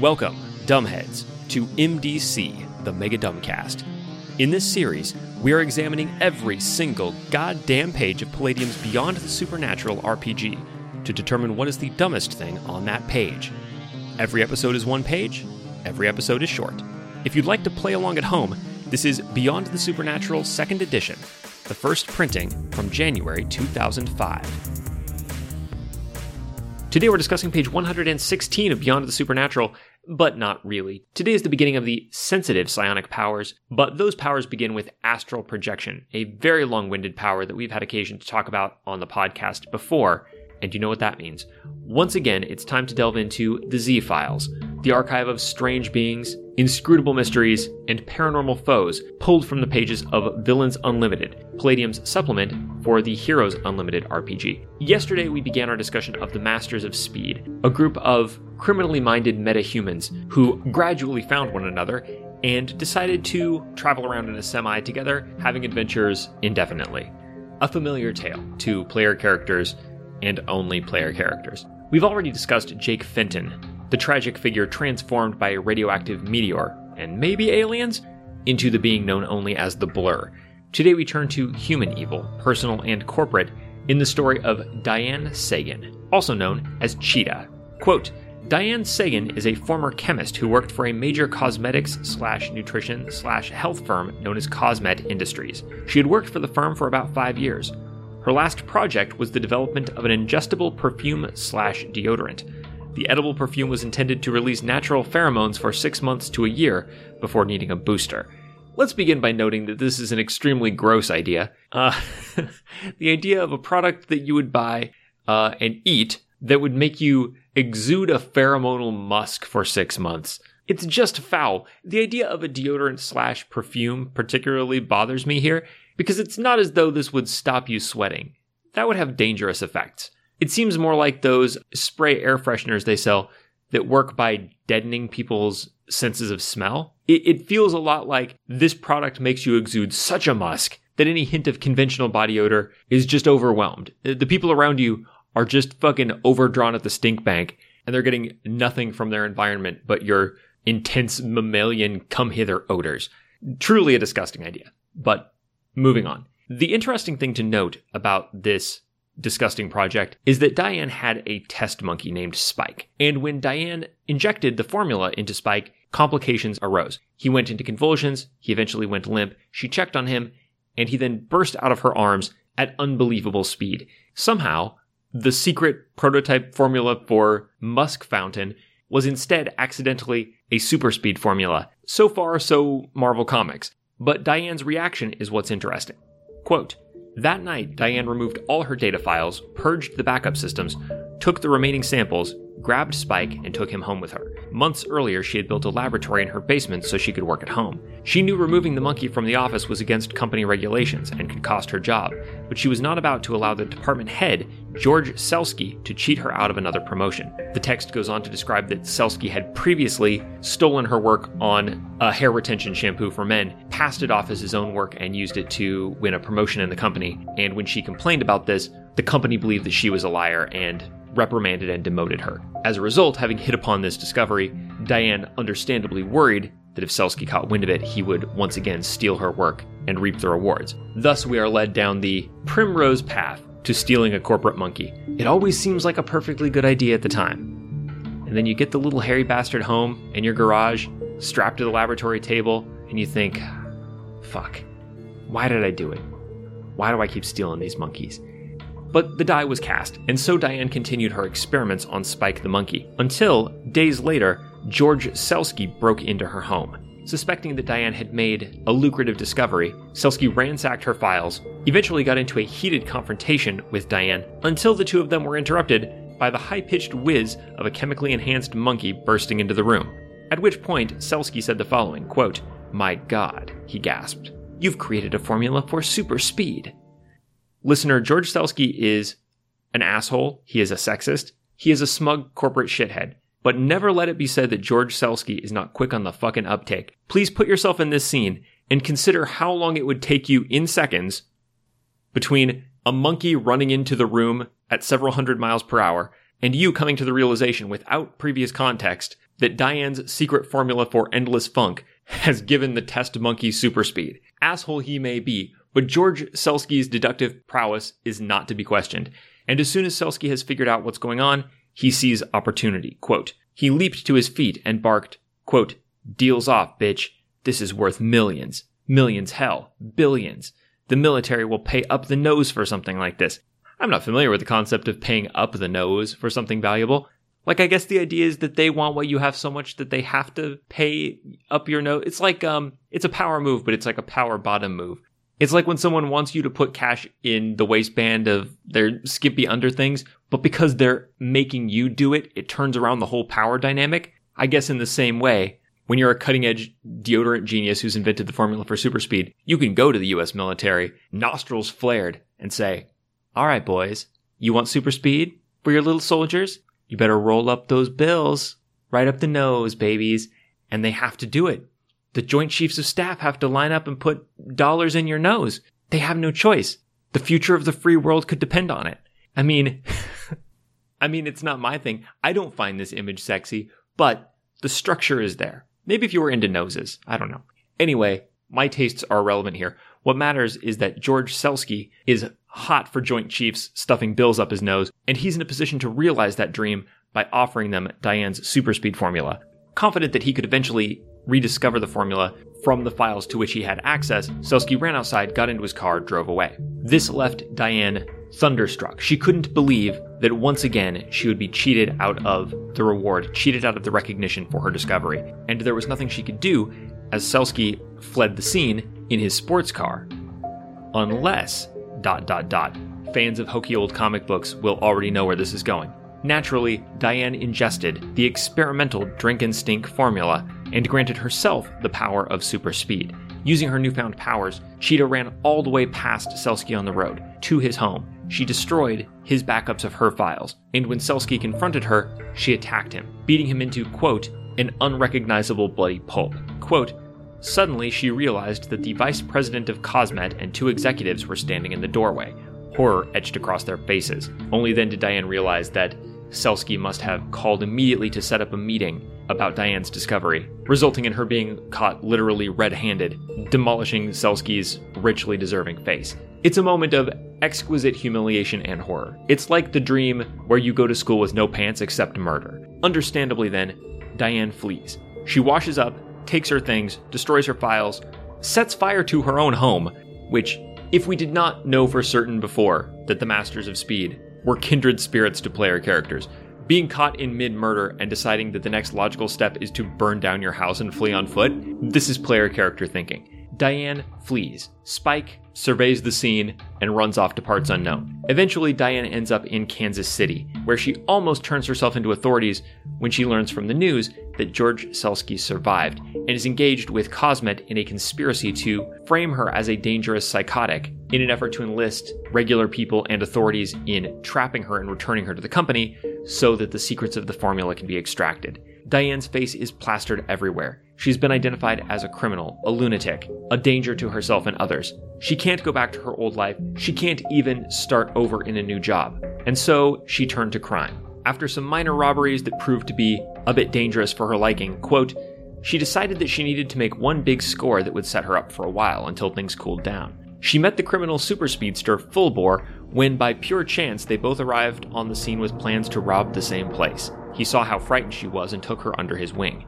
Welcome, Dumbheads, to MDC, the Mega Dumbcast. In this series, we are examining every single goddamn page of Palladium's Beyond the Supernatural RPG to determine what is the dumbest thing on that page. Every episode is one page, every episode is short. If you'd like to play along at home, this is Beyond the Supernatural 2nd Edition, the first printing from January 2005. Today we're discussing page 116 of Beyond the Supernatural, but not really. Today is the beginning of the sensitive psionic powers, but those powers begin with astral projection, a very long-winded power that we've had occasion to talk about on the podcast before, and you know what that means. Once again, it's time to delve into the Z-Files, the archive of strange beings, inscrutable mysteries, and paranormal foes pulled from the pages of Villains Unlimited, Palladium's supplement for the Heroes Unlimited RPG. Yesterday, we began our discussion of the Masters of Speed, a group of criminally minded metahumans who gradually found one another and decided to travel around in a semi together, having adventures indefinitely. A familiar tale to player characters and only player characters. We've already discussed Jake Fenton, the tragic figure transformed by a radioactive meteor, and maybe aliens, into the being known only as the Blur. Today we turn to human evil, personal and corporate, in the story of Diane Sagan, also known as Cheetah. Quote, Diane Sagan is a former chemist who worked for a major cosmetics/nutrition/health firm known as Cosmet Industries. She had worked for the firm for about 5 years. Her last project was the development of an ingestible perfume/deodorant. The edible perfume was intended to release natural pheromones for 6 months to a year before needing a booster. Let's begin by noting that this is an extremely gross idea. The idea of a product that you would buy and eat that would make you exude a pheromonal musk for 6 months. It's just foul. The idea of a deodorant/perfume particularly bothers me here because it's not as though this would stop you sweating. That would have dangerous effects. It seems more like those spray air fresheners they sell that work by deadening people's senses of smell. It feels a lot like this product makes you exude such a musk that any hint of conventional body odor is just overwhelmed. The people around you are just fucking overdrawn at the stink bank, and they're getting nothing from their environment but your intense mammalian come-hither odors. Truly a disgusting idea. But moving on. The interesting thing to note about this disgusting project is that Diane had a test monkey named Spike, and when Diane injected the formula into Spike, complications arose. He went into convulsions, he eventually went limp, she checked on him, and he then burst out of her arms at unbelievable speed. Somehow, the secret prototype formula for Musk Fountain was instead accidentally a super speed formula. So far, so Marvel Comics. But Diane's reaction is what's interesting. Quote, that night, Diane removed all her data files, purged the backup systems, took the remaining samples, grabbed Spike, and took him home with her. Months earlier, she had built a laboratory in her basement so she could work at home. She knew removing the monkey from the office was against company regulations and could cost her job, but she was not about to allow the department head, George Selsky, to cheat her out of another promotion. The text goes on to describe that Selsky had previously stolen her work on a hair retention shampoo for men, passed it off as his own work, and used it to win a promotion in the company. And when she complained about this, the company believed that she was a liar and reprimanded and demoted her. As a result, having hit upon this discovery, Diane understandably worried that if Selsky caught wind of it, he would once again steal her work and reap the rewards. Thus, we are led down the primrose path to stealing a corporate monkey. It always seems like a perfectly good idea at the time. And then you get the little hairy bastard home in your garage, strapped to the laboratory table, and you think, fuck, why did I do it? Why do I keep stealing these monkeys? But the die was cast, and so Diane continued her experiments on Spike the monkey, until, days later, George Selsky broke into her home. Suspecting that Diane had made a lucrative discovery, Selsky ransacked her files, eventually got into a heated confrontation with Diane, until the two of them were interrupted by the high-pitched whiz of a chemically enhanced monkey bursting into the room. At which point, Selsky said the following, quote, "My God," he gasped, "you've created a formula for super speed." Listener, George Selsky is an asshole, he is a sexist, he is a smug corporate shithead, but never let it be said that George Selsky is not quick on the fucking uptake. Please put yourself in this scene and consider how long it would take you in seconds between a monkey running into the room at several hundred miles per hour and you coming to the realization without previous context that Diane's secret formula for endless funk has given the test monkey super speed. Asshole he may be, but George Selsky's deductive prowess is not to be questioned. And as soon as Selsky has figured out what's going on, he sees opportunity. Quote, he leaped to his feet and barked, quote, deals off, bitch. This is worth millions. Millions, hell, billions. The military will pay up the nose for something like this. I'm not familiar with the concept of paying up the nose for something valuable. Like, I guess the idea is that they want what you have so much that they have to pay up your nose. It's like, it's a power move, but it's like a power bottom move. It's like when someone wants you to put cash in the waistband of their skimpy underthings, but because they're making you do it, it turns around the whole power dynamic. I guess in the same way, when you're a cutting-edge deodorant genius who's invented the formula for super speed, you can go to the U.S. military, nostrils flared, and say, all right, boys, you want super speed for your little soldiers? You better roll up those bills, right up the nose, babies. And they have to do it. The Joint Chiefs of Staff have to line up and put dollars in your nose. They have no choice. The future of the free world could depend on it. I mean, it's not my thing. I don't find this image sexy, but the structure is there. Maybe if you were into noses. I don't know. Anyway, my tastes are irrelevant here. What matters is that George Selsky is hot for Joint Chiefs stuffing bills up his nose, and he's in a position to realize that dream by offering them Diane's super speed formula. Confident that he could eventually rediscover the formula from the files to which he had access, Selsky ran outside, got into his car, drove away. This left Diane thunderstruck. She couldn't believe that once again she would be cheated out of the reward, cheated out of the recognition for her discovery. And there was nothing she could do as Selsky fled the scene in his sports car. Unless... ... Fans of hokey old comic books will already know where this is going. Naturally, Diane ingested the experimental drink and stink formula and granted herself the power of super speed. Using her newfound powers, Cheetah ran all the way past Selsky on the road, to his home. She destroyed his backups of her files, and when Selsky confronted her, she attacked him, beating him into, quote, an unrecognizable bloody pulp. Quote, suddenly she realized that the vice president of Cosmet and 2 executives were standing in the doorway, horror etched across their faces. Only then did Diane realize that Selsky must have called immediately to set up a meeting about Diane's discovery, resulting in her being caught literally red-handed, demolishing Selsky's richly deserving face. It's a moment of exquisite humiliation and horror. It's like the dream where you go to school with no pants except murder. Understandably then, Diane flees. She washes up, takes her things, destroys her files, sets fire to her own home, which, if we did not know for certain before that the Masters of Speed were kindred spirits to player characters, being caught in mid-murder and deciding that the next logical step is to burn down your house and flee on foot, this is player character thinking. Diane flees. Spike surveys the scene and runs off to parts unknown. Eventually, Diane ends up in Kansas City, where she almost turns herself into authorities when she learns from the news that George Selsky survived and is engaged with Cosmet in a conspiracy to frame her as a dangerous psychotic in an effort to enlist regular people and authorities in trapping her and returning her to the company so that the secrets of the formula can be extracted. Diane's face is plastered everywhere. She's been identified as a criminal, a lunatic, a danger to herself and others. She can't go back to her old life. She can't even start over in a new job. And so she turned to crime. After some minor robberies that proved to be a bit dangerous for her liking, quote, she decided that she needed to make one big score that would set her up for a while until things cooled down. She met the criminal super speedster Fullbore when, by pure chance, they both arrived on the scene with plans to rob the same place. He saw how frightened she was and took her under his wing.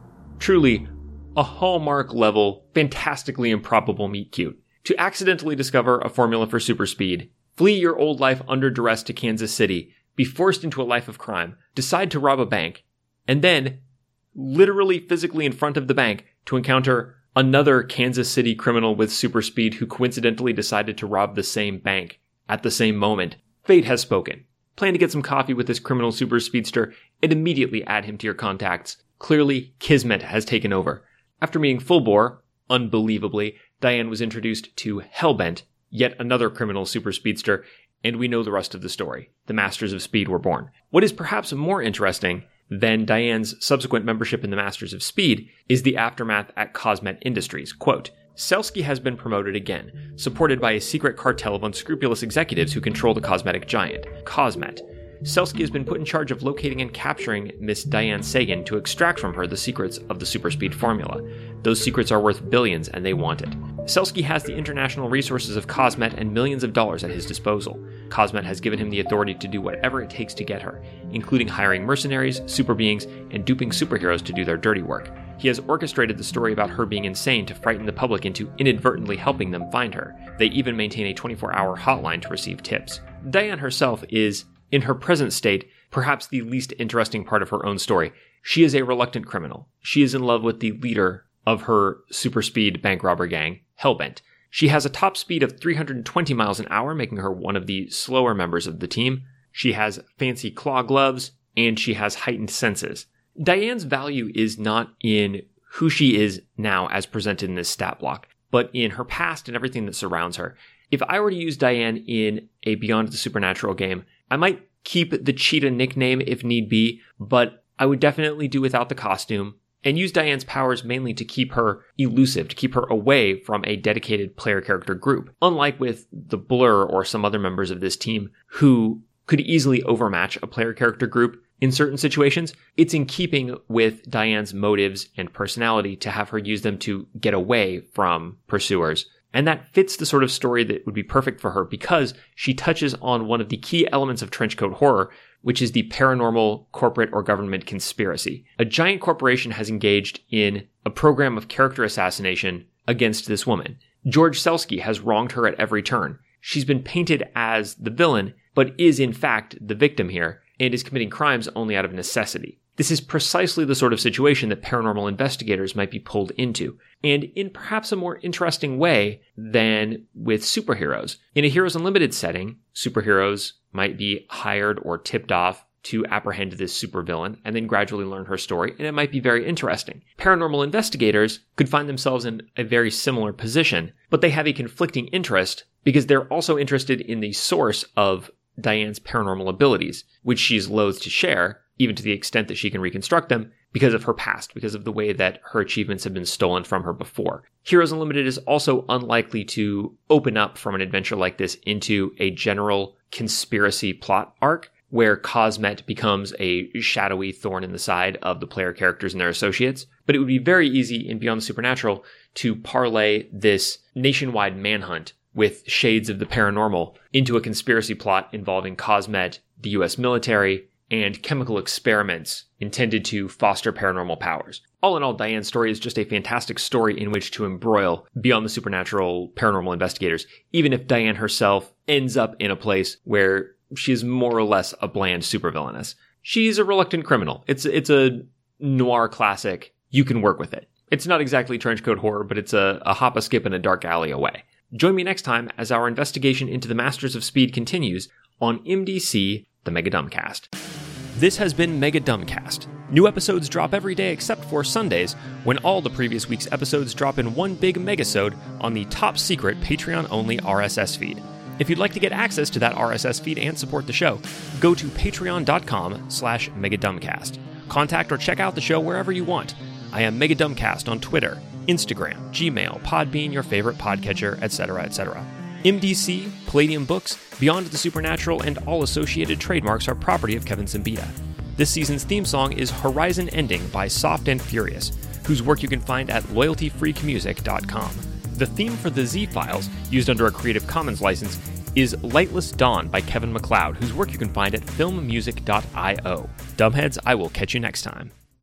Truly, a Hallmark-level, fantastically improbable meet-cute. To accidentally discover a formula for super speed, flee your old life under duress to Kansas City, be forced into a life of crime, decide to rob a bank, and then, literally physically in front of the bank, to encounter another Kansas City criminal with super speed who coincidentally decided to rob the same bank at the same moment. Fate has spoken. Plan to get some coffee with this criminal super speedster and immediately add him to your contacts. Clearly, Kismet has taken over. After meeting Fullbore, unbelievably, Diane was introduced to Hellbent, yet another criminal super speedster, and we know the rest of the story. The Masters of Speed were born. What is perhaps more interesting than Diane's subsequent membership in the Masters of Speed is the aftermath at Cosmet Industries. Quote, Selsky has been promoted again, supported by a secret cartel of unscrupulous executives who control the cosmetic giant, Cosmet. Selsky has been put in charge of locating and capturing Miss Diane Sagan to extract from her the secrets of the superspeed formula. Those secrets are worth billions, and they want it. Selsky has the international resources of Cosmet and millions of dollars at his disposal. Cosmet has given him the authority to do whatever it takes to get her, including hiring mercenaries, super beings, and duping superheroes to do their dirty work. He has orchestrated the story about her being insane to frighten the public into inadvertently helping them find her. They even maintain a 24-hour hotline to receive tips. Diane herself is, in her present state, perhaps the least interesting part of her own story. She is a reluctant criminal. She is in love with the leader of her super speed bank robber gang, Hellbent. She has a top speed of 320 miles an hour, making her one of the slower members of the team. She has fancy claw gloves, and she has heightened senses. Diane's value is not in who she is now as presented in this stat block, but in her past and everything that surrounds her. If I were to use Diane in a Beyond the Supernatural game, I might keep the Cheetah nickname if need be, but I would definitely do without the costume, and use Diane's powers mainly to keep her elusive, to keep her away from a dedicated player character group. Unlike with the Blur or some other members of this team who could easily overmatch a player character group in certain situations, it's in keeping with Diane's motives and personality to have her use them to get away from pursuers. And that fits the sort of story that would be perfect for her because she touches on one of the key elements of trenchcoat horror, which is the paranormal corporate or government conspiracy. A giant corporation has engaged in a program of character assassination against this woman. George Selsky has wronged her at every turn. She's been painted as the villain, but is in fact the victim here, and is committing crimes only out of necessity. This is precisely the sort of situation that paranormal investigators might be pulled into, and in perhaps a more interesting way than with superheroes. In a Heroes Unlimited setting, superheroes might be hired or tipped off to apprehend this supervillain and then gradually learn her story, and it might be very interesting. Paranormal investigators could find themselves in a very similar position, but they have a conflicting interest because they're also interested in the source of Diane's paranormal abilities, which she's loath to share, even to the extent that she can reconstruct them, because of her past, because of the way that her achievements have been stolen from her before. Heroes Unlimited is also unlikely to open up from an adventure like this into a general conspiracy plot arc, where Cosmet becomes a shadowy thorn in the side of the player characters and their associates. But it would be very easy in Beyond the Supernatural to parlay this nationwide manhunt with shades of the paranormal into a conspiracy plot involving Cosmet, the US military, and chemical experiments intended to foster paranormal powers. All in all, Diane's story is just a fantastic story in which to embroil Beyond the Supernatural paranormal investigators, even if Diane herself ends up in a place where she is more or less a bland supervillainess. She's a reluctant criminal. It's a noir classic. You can work with it. It's not exactly trenchcoat horror, but it's a hop, a skip, and a dark alley away. Join me next time as our investigation into the Masters of Speed continues on MDC, the Mega Dumbcast. This has been Mega Dumbcast. New episodes drop every day except for Sundays, when all the previous week's episodes drop in one big megasode on the top secret Patreon-only RSS feed. If you'd like to get access to that RSS feed and support the show, go to patreon.com/megadumbcast. Contact or check out the show wherever you want. I am Mega Dumbcast on Twitter, Instagram, Gmail, Podbean, your favorite podcatcher, etc., etc. MDC, Palladium Books, Beyond the Supernatural, and all associated trademarks are property of Kevin Simbita. This season's theme song is Horizon Ending by Soft and Furious, whose work you can find at loyaltyfreemusic.com. The theme for the Z-Files, used under a Creative Commons license, is Lightless Dawn by Kevin MacLeod, whose work you can find at filmmusic.io. Dumbheads, I will catch you next time.